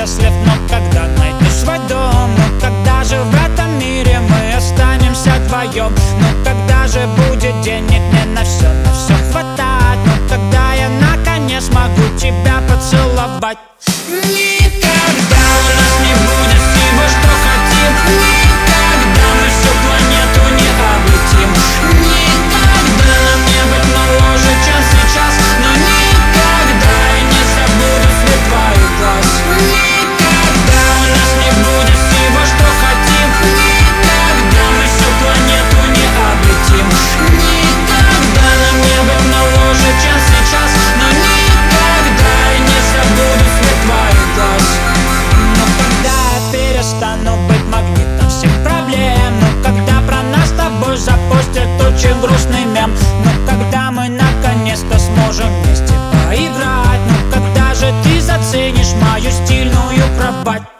счастлив, но когда найду свой дом? Ну когда же в этом мире мы останемся вдвоем? Ну когда же будет денег мне на все хватать? Ну когда я наконец смогу тебя поцеловать? Никогда у нас не будет всего, что хотим. Никогда мы всю планету не облетим. Никогда нам не быть моложе, чем сейчас. Но никогда я не забуду свет твоих глаз. Никогда у нас не будет всего, что хотим. Никогда мы всю планету не облетим. Никогда нам не быть моложе, чем сейчас. Но никогда я не забуду свет твоих глаз. Но когда я перестану быть магнитом всех проблем? Ну когда про нас с тобой запустят очень грустный мем? Ну когда мы наконец-то сможем вместе поиграть? Ну когда же ты заценишь мою стильную кровать?